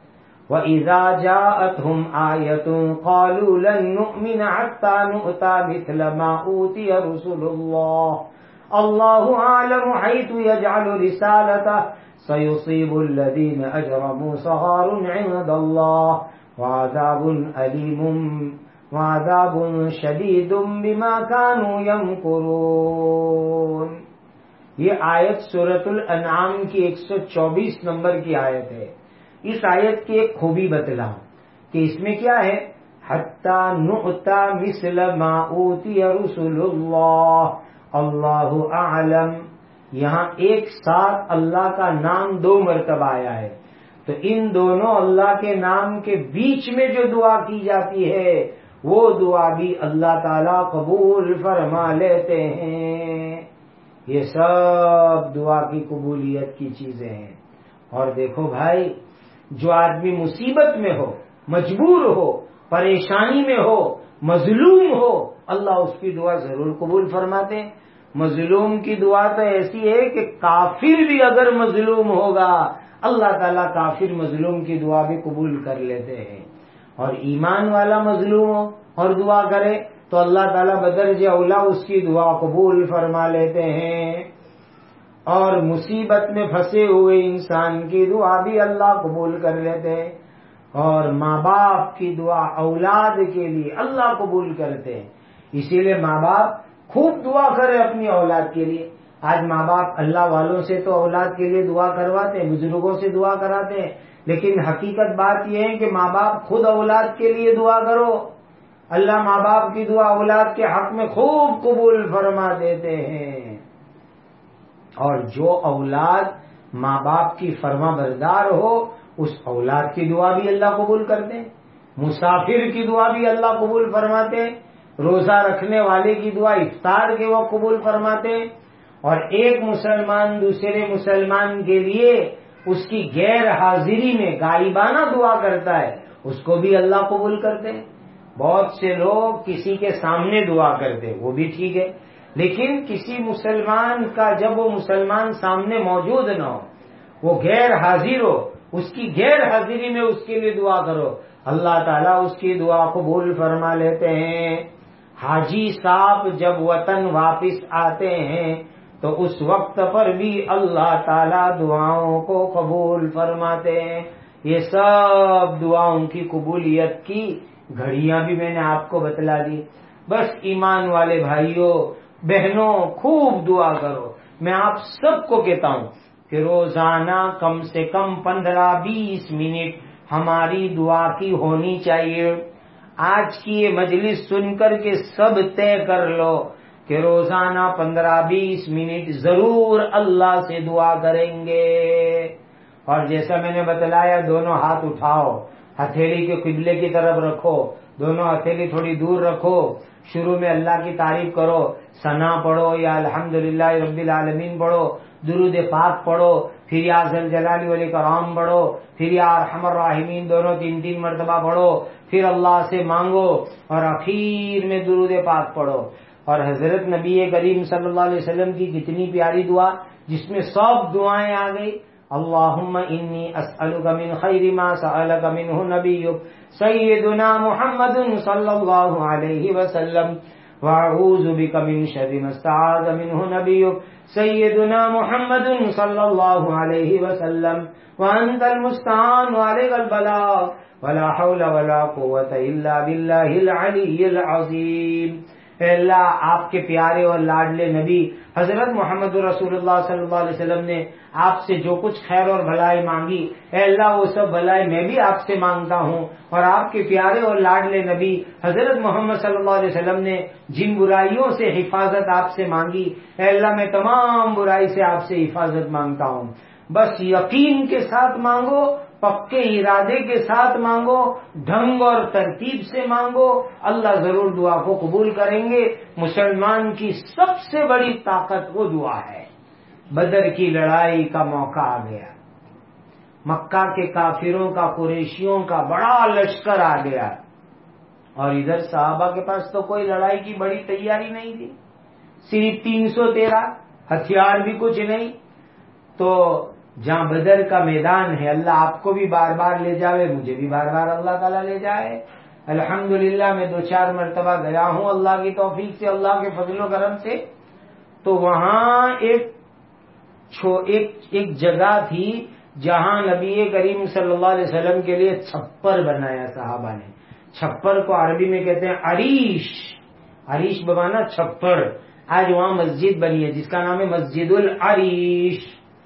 A: وَإِذَا جَاءَتْهُمْ آيَةٌ قَالُوا لَن نُؤْمِنَ حَتَّى نُؤْتَىٰ مِثْلَ مَا أُوتِيَ رُسُلُ اللَّهِ اللَّهُ أَعْلَمُ حَيْثُ يَجْعَلُ رِسَالَتَهُ سَيُصِيبُ الَّذِينَ أَجْرَمُوا صَغَارٌ عِندَ اللَّهِ وَعَذَابٌ أَلِيمٌ وَعَذَابٌ شَدِيدٌ بِمَا كَانُوا يَمْكُرُونَ۔ یہ آیت سورۃ الانعام کی ایک سو چوبیس نمبر کی آیت ہے۔ اس آیت کی ایک خوبی بتلاؤں کہ اس میں کیا ہے، حتی نؤتی مثل ما اوتی رسول اللہ اللہ اعلم، یہاں ایک ساتھ اللہ کا نام دو مرتبہ آیا ہے، تو ان دونوں اللہ کے نام کے بیچ میں جو دعا کی جاتی ہے وہ دعا بھی اللہ تعالیٰ قبول فرما لیتے ہیں۔ یہ سب دعا کی قبولیت کی چیزیں ہیں۔ اور دیکھو بھائی، جو آدمی مصیبت میں ہو، مجبور ہو، پریشانی میں ہو، مظلوم ہو، اللہ اس کی دعا ضرور قبول فرماتے ہیں۔ مظلوم کی دعا تو ایسی ہے کہ کافر بھی اگر مظلوم ہوگا اللہ تعالیٰ کافر مظلوم کی دعا بھی قبول کر لیتے ہیں، اور ایمان والا مظلوم ہو اور دعا کرے تو اللہ تعالیٰ بدرجہ اولا اس کی دعا قبول فرما لیتے ہیں۔ اور مصیبت میں پھنسے ہوئے انسان کی دعا بھی اللہ قبول کر لیتے ہیں، اور ماں باپ کی دعا اولاد کے لیے اللہ قبول کرتے ہیں۔ اسی لیے ماں باپ خوب دعا کرے اپنی اولاد کے لیے۔ آج ماں باپ اللہ والوں سے تو اولاد کے لیے دعا کرواتے ہیں، بزرگوں سے دعا کراتے ہیں، لیکن حقیقت بات یہ ہے کہ ماں باپ خود اولاد کے لیے دعا کرو، اللہ ماں باپ کی دعا اولاد کے حق میں خوب قبول فرما دیتے ہیں۔ اور جو اولاد ماں باپ کی فرما بردار ہو اس اولاد کی دعا بھی اللہ قبول کرتے ہیں، مسافر کی دعا بھی اللہ قبول فرماتے ہیں، روزہ رکھنے والے کی دعا افطار کے وقت قبول فرماتے ہیں، اور ایک مسلمان دوسرے مسلمان کے لیے اس کی غیر حاضری میں غائبانہ دعا کرتا ہے اس کو بھی اللہ قبول کرتے ہیں۔ بہت سے لوگ کسی کے سامنے دعا کرتے وہ بھی ٹھیک ہے، لیکن کسی مسلمان کا جب وہ مسلمان سامنے موجود نہ ہو، وہ غیر حاضر ہو، اس کی غیر حاضری میں اس کے لیے دعا کرو، اللہ تعالیٰ اس کی دعا قبول فرما لیتے ہیں۔ حاجی صاحب جب وطن واپس آتے ہیں تو اس وقت پر بھی اللہ تعالیٰ دعاؤں کو قبول فرماتے ہیں۔ یہ سب دعاؤں کی قبولیت کی گھڑیاں بھی میں نے آپ کو بتلا دی۔ بس ایمان والے بھائیوں بہنوں خوب دعا کرو۔ میں آپ سب کو کہتا ہوں کہ روزانہ کم سے کم پندرہ بیس منٹ ہماری دعا کی ہونی چاہیے۔ آج کی یہ مجلس سن کر کے سب طے کر لو کہ روزانہ پندرہ بیس منٹ ضرور اللہ سے دعا کریں گے۔ اور جیسا میں نے بتلایا دونوں ہاتھ اٹھاؤ، ہتھیلی کے قبلے کی طرف رکھو، دونوں ہتھیلی تھوڑی دور رکھو، شروع میں اللہ کی تعریف کرو، ثنا پڑھو یا الحمدللہ رب العالمین پڑھو، درود پاک پڑھو، پھر یا ذل جلال والاکرام پڑھو، پھر یا ارحم الراحمین دونوں تین تین مرتبہ پڑھو، پھر اللہ سے مانگو اور اخیر میں درود پاک پڑھو۔ اور حضرت نبی کریم صلی اللہ علیہ وسلم کی کتنی پیاری دعا جس میں سب دعائیں آ گئی۔ اللہم انی اسألک من خیر ما سألک منہ نبیک سیدنا محمد صلی اللہ علیہ وسلم واعوذ بک من شر ما استعاذ منہ نبیک سیدنا محمد صلی اللہ علیہ وسلم وانت المستعان وعلیک البلاغ ولا حول ولا قوة الا باللہ العلی العظیم۔ اے اللہ آپ کے پیارے اور لاڈلے نبی حضرت محمد رسول اللہ صلی اللہ علیہ وسلم نے آپ سے جو کچھ خیر اور بھلائی مانگی، اے اللہ وہ سب بھلائی میں بھی آپ سے مانگتا ہوں، اور آپ کے پیارے اور لاڈلے نبی حضرت محمد صلی اللہ علیہ وسلم نے جن برائیوں سے حفاظت آپ سے مانگی، اے اللہ میں تمام برائی سے آپ سے حفاظت مانگتا ہوں۔ بس یقین کے ساتھ مانگو، پکے ارادے کے ساتھ مانگو، ڈھنگ اور ترتیب سے مانگو، اللہ ضرور دعا کو قبول کریں گے۔ مسلمان کی سب سے بڑی طاقت وہ دعا ہے۔ بدر کی لڑائی کا موقع آ گیا، مکہ کے کافروں کا، قریشیوں کا بڑا لشکر آ گیا، اور ادھر صحابہ کے پاس تو کوئی لڑائی کی بڑی تیاری نہیں تھی، صرف تین سو تیرہ، ہتھیار بھی کچھ نہیں۔ تو جہاں بدر کا میدان ہے، اللہ آپ کو بھی بار بار لے جاوے، مجھے بھی بار بار اللہ تعالیٰ لے جائے۔ الحمدللہ میں دو چار مرتبہ گیا ہوں اللہ کی توفیق سے، اللہ کے فضل و کرم سے۔ تو وہاں ایک ایک, ایک جگہ تھی جہاں نبی کریم صلی اللہ علیہ وسلم کے لیے چھپر بنایا صحابہ نے۔ چھپر کو عربی میں کہتے ہیں عریش، عریش بمانا چھپر۔ آج وہاں مسجد بنی ہے جس کا نام ہے مسجد العریش۔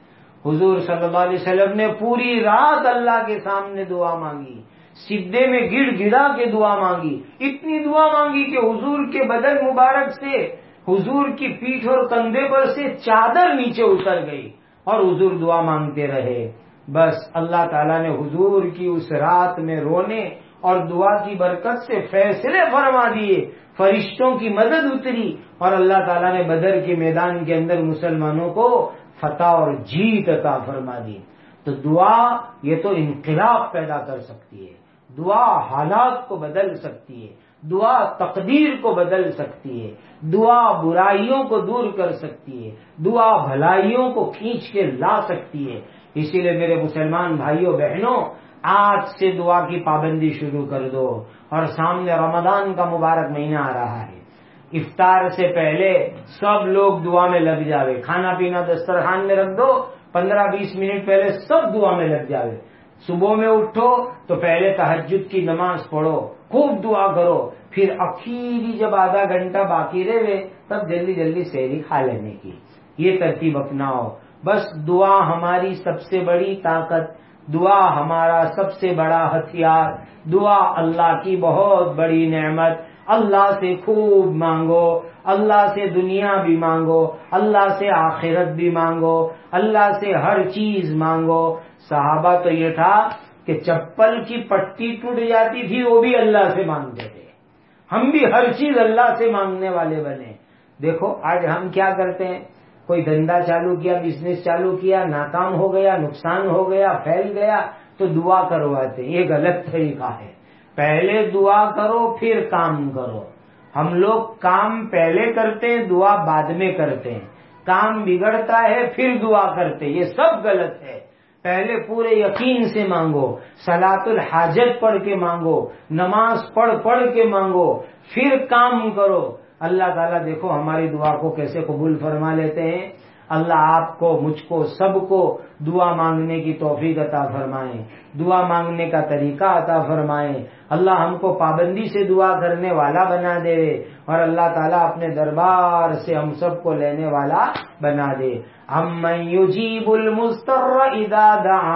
A: حضور صلی اللہ علیہ وسلم نے پوری رات اللہ کے سامنے دعا مانگی، سجدے میں گڑ گڑا کے دعا مانگی، اتنی دعا مانگی کہ حضور کے بدن مبارک سے، حضور کی پیٹھ اور کندھے پر سے چادر نیچے اتر گئی، اور حضور دعا مانگتے رہے۔ بس اللہ تعالیٰ نے حضور کی اس رات میں رونے اور دعا کی برکت سے فیصلے فرما دیے، فرشتوں کی مدد اتری، اور اللہ تعالیٰ نے بدر کے میدان کے اندر مسلمانوں کو فتح اور جیت عطا فرما دی۔ تو دعا یہ تو انقلاب پیدا کر سکتی ہے، دعا حالات کو بدل سکتی ہے، دعا تقدیر کو بدل سکتی ہے، دعا برائیوں کو دور کر سکتی ہے، دعا بھلائیوں کو کھینچ کے لا سکتی ہے۔ اسی لیے میرے مسلمان بھائیوں بہنوں، آج سے دعا کی پابندی شروع کر دو، اور سامنے رمضان کا مبارک مہینہ آ رہا ہے، افطار سے پہلے سب لوگ دعا میں لگ جاوے، کھانا پینا دسترخوان میں رکھ دو، پندرہ بیس منٹ پہلے سب دعا میں لگ جاوے۔ صبح میں اٹھو تو پہلے تہجد کی نماز پڑھو، خوب دعا کرو، پھر اخیری جب آدھا گھنٹہ باقی رہے تب جلدی جلدی سحری کھا لینے کی، یہ ترتیب اپناؤ۔ بس دعا ہماری سب سے بڑی طاقت، دعا ہمارا سب سے بڑا ہتھیار، دعا اللہ کی بہت بڑی نعمت۔ اللہ سے خوب مانگو، اللہ سے دنیا بھی مانگو، اللہ سے آخرت بھی مانگو، اللہ سے ہر چیز مانگو۔ صحابہ تو یہ تھا کہ چپل کی پٹی ٹوٹ جاتی تھی وہ بھی اللہ سے مانگتے تھے، ہم بھی ہر چیز اللہ سے مانگنے والے بنے۔ دیکھو آج ہم کیا کرتے ہیں، کوئی دھندا چالو کیا، بزنس چالو کیا، ناکام ہو گیا، نقصان ہو گیا، پھیل گیا تو دعا کرواتے، یہ غلط طریقہ ہے۔ پہلے دعا کرو پھر کام کرو۔ ہم لوگ کام پہلے کرتے ہیں، دعا بعد میں کرتے ہیں، کام بگڑتا ہے پھر دعا کرتے، یہ سب غلط ہے۔ پہلے پورے یقین سے مانگو، صلاۃ الحاجت پڑھ کے مانگو، نماز پڑھ پڑھ کے مانگو، پھر کام کرو۔ اللہ تعالیٰ دیکھو ہماری دعا کو کیسے قبول فرما لیتے ہیں۔ اللہ آپ کو، مجھ کو، سب کو دعا مانگنے کی توفیق عطا فرمائیں، دعا مانگنے کا طریقہ عطا فرمائیں۔ اللہ ہم کو پابندی سے دعا کرنے والا بنا دے، اور اللہ تعالیٰ اپنے دربار سے ہم سب کو لینے والا بنا دے۔ امن یجیب المضطر اذا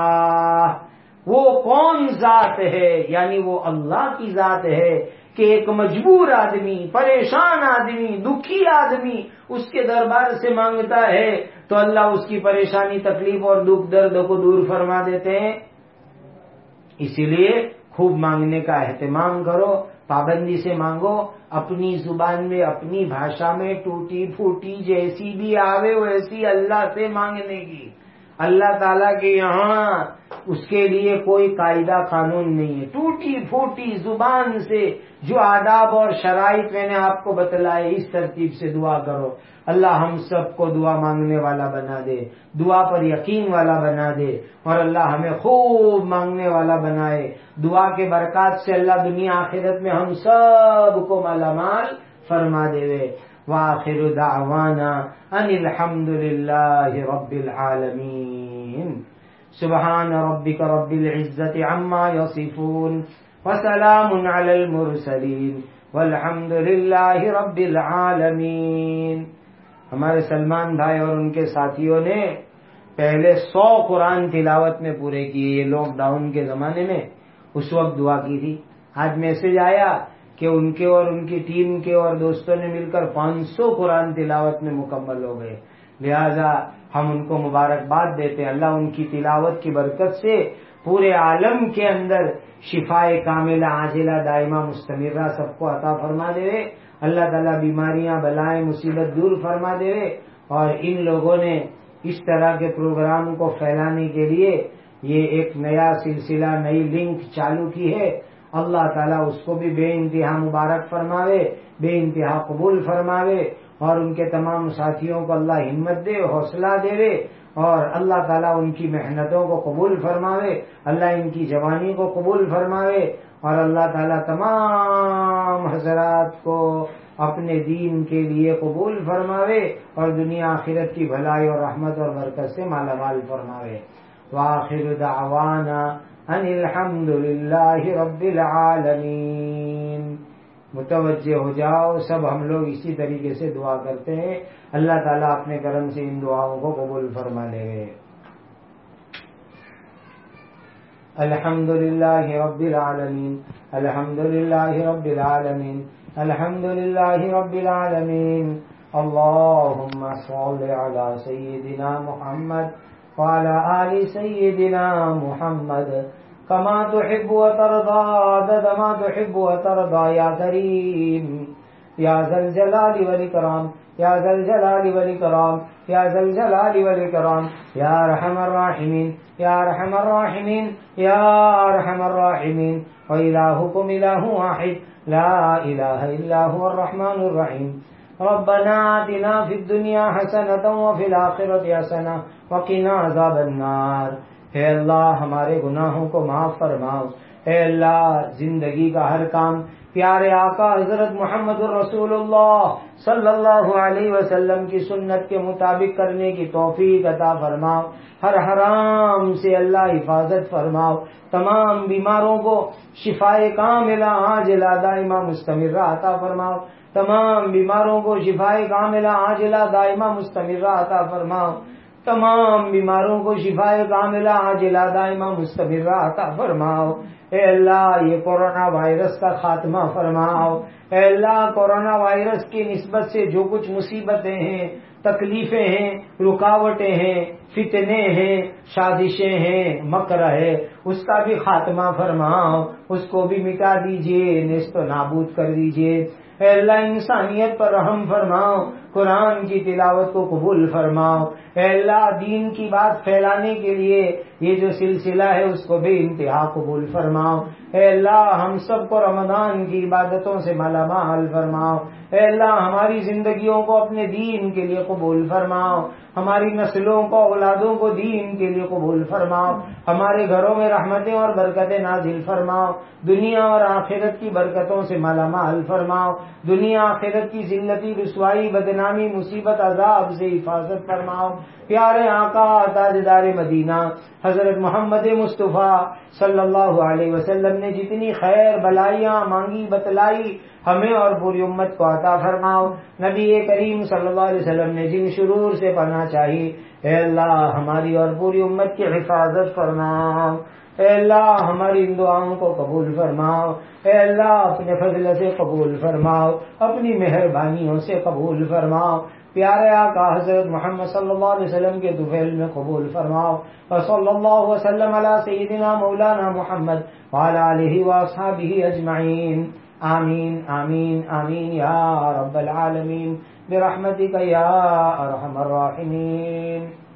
A: دعاہ، وہ کون ذات ہے، یعنی وہ اللہ کی ذات ہے کہ ایک مجبور آدمی، پریشان آدمی، دکھی آدمی اس کے دربار سے مانگتا ہے تو اللہ اس کی پریشانی، تکلیف اور دکھ درد کو دور فرما دیتے ہیں۔ اسی لیے خوب مانگنے کا اہتمام کرو، پابندی سے مانگو، اپنی زبان میں اپنی بھاشا میں ٹوٹی پھوٹی جیسی بھی آوے ویسی اللہ سے مانگنے کی۔ اللہ تعالیٰ کے یہاں اس کے لیے کوئی قاعدہ قانون نہیں ہے، ٹوٹی پھوٹی زبان سے جو آداب اور شرائط میں نے آپ کو بتلائے اس ترتیب سے دعا کرو۔ اللہ ہم سب کو دعا مانگنے والا بنا دے، دعا پر یقین والا بنا دے، اور اللہ ہمیں خوب مانگنے والا بنائے۔ دعا کے برکات سے اللہ دنیا آخرت میں ہم سب کو مالا مال فرما دے۔ وآخر دعوانا ان الحمد للہ رب العالمین۔ سبحان ربک رب العزت عما یصفون وسلام علی المرسلین والحمد للہ رب العالمین۔ ہمارے سلمان بھائی اور ان کے ساتھیوں نے پہلے سو قرآن تلاوت میں پورے کیے، یہ لاک ڈاؤن کے زمانے میں اس وقت دعا کی تھی۔ آج میسج آیا کہ ان کے اور ان کی ٹیم کے اور دوستوں نے مل کر پانچ سو قرآن تلاوت میں مکمل ہو گئے، لہذا ہم ان کو مبارکباد دیتے ہیں۔ اللہ ان کی تلاوت کی برکت سے پورے عالم کے اندر شفائے کاملہ عاجلہ دائمہ مستمرہ سب کو عطا فرما دے، اللہ تعالیٰ بیماریاں بلائیں مصیبت دور فرما دے۔ اور ان لوگوں نے اس طرح کے پروگرام کو پھیلانے کے لیے یہ ایک نیا سلسلہ، نئی لنک چالو کی ہے، اللہ تعالیٰ اس کو بھی بے انتہا مبارک فرماوے، بے انتہا قبول فرماوے، اور ان کے تمام ساتھیوں کو اللہ ہمت دے، حوصلہ دے، اور اللہ تعالیٰ ان کی محنتوں کو قبول فرماوے، اللہ ان کی جوانی کو قبول فرماوے، اور اللہ تعالیٰ تمام حضرات کو اپنے دین کے لیے قبول فرماوے اور دنیا آخرت کی بھلائی اور رحمت اور برکت سے مالا مال فرماوے۔ وآخر دعوانا ان الحمد للہ رب العالمین۔ متوجہ ہو جاؤ، سب ہم لوگ اسی طریقے سے دعا کرتے ہیں، اللہ تعالیٰ اپنے کرم سے ان دعاؤں کو قبول فرما لے۔ الحمد للہ رب العالمین، الحمد للہ رب العالمین، الحمد للہ رب العالمین۔ اللہم صل علی سیدنا محمد وعلی آل سیدنا محمد کما تحب وترضى عدد ما تحب وترضى یا کریم یا ذا الجلال والاکرام، یا ذا الجلال والاکرام، یا ذا الجلال والاکرام، یا ارحم الراحمین، یا ارحم الراحمین، یا ارحم الراحمین۔ وإلہکم الہ واحد لا الہ الا هو الرحمن الرحیم۔ ربنا آتنا فی الدنیا حسنۃ وفی الآخرۃ حسنۃ وقنا عذاب النار۔ اے اللہ ہمارے گناہوں کو معاف فرماؤ، اے اللہ زندگی کا ہر کام پیارے آقا حضرت محمد الرسول اللہ صلی اللہ علیہ وسلم کی سنت کے مطابق کرنے کی توفیق عطا فرماؤ، ہر حرام سے اللہ حفاظت فرماؤ، تمام بیماروں کو شفائے کاملہ عاجلہ دائمہ مستمرہ عطا فرماؤ، تمام بیماروں کو شفائے کاملہ عاجلہ دائمہ مستمرہ عطا فرماؤ، تمام بیماروں کو شفائے کاملہ عاجلہ دائمہ مستمرہ عطا فرماؤ۔ اے اللہ یہ کورونا وائرس کا خاتمہ فرماؤ، اے اللہ کورونا وائرس کی نسبت سے جو کچھ مصیبتیں ہیں، تکلیفیں ہیں، رکاوٹیں ہیں، فتنے ہیں، سازشیں ہیں، مکر ہے، اس کا بھی خاتمہ فرماؤ، اس کو بھی مٹا دیجئے، نیست و نابود کر دیجئے۔ اے اللہ انسانیت پر رحم فرماؤ، قرآن کی تلاوت کو قبول فرماؤ، اے اللہ دین کی بات پھیلانے کے لیے یہ جو سلسلہ ہے اس کو بے انتہا قبول فرماؤ، اے اللہ ہم سب کو رمضان کی عبادتوں سے مالا مال فرماؤ، اے اللہ ہماری زندگیوں کو اپنے دین کے لیے قبول فرماؤ، ہماری نسلوں کو اولادوں کو دین کے لیے قبول فرماؤ، ہمارے گھروں میں رحمتیں اور برکتیں نازل فرماؤ، دنیا اور آخرت کی برکتوں سے مالا مال فرماؤ، دنیا آخرت کی ذلتی رسوائی بدنامی مصیبت عذاب سے حفاظت فرماؤ۔ پیارے آقا تاجدار مدینہ حضرت محمد مصطفیٰ صلی اللہ علیہ وسلم نے جتنی خیر بلائیاں مانگی بتلائی ہمیں اور پوری امت کو عطا فرماؤ۔ نبی کریم صلی اللہ علیہ وسلم نے جن شرور سے پناہ چاہی، اے اللہ ہماری اور پوری امت کی حفاظت فرماؤ، اے اللہ ہماری ان دعاؤں کو قبول فرماؤ، اے اللہ اپنے فضل سے قبول فرماؤ، اپنی مہربانیوں سے قبول فرماؤ، پیارے آقا حضرت محمد صلی اللہ علیہ وسلم کے طفیل میں قبول فرماؤ، وصلی اللہ وسلم علی سیدنا مولانا محمد وعلی آلہ واصحابہ اجمعین۔ آمین آمین آمین یا رب العالمین برحمتک یا ارحم الراحمین.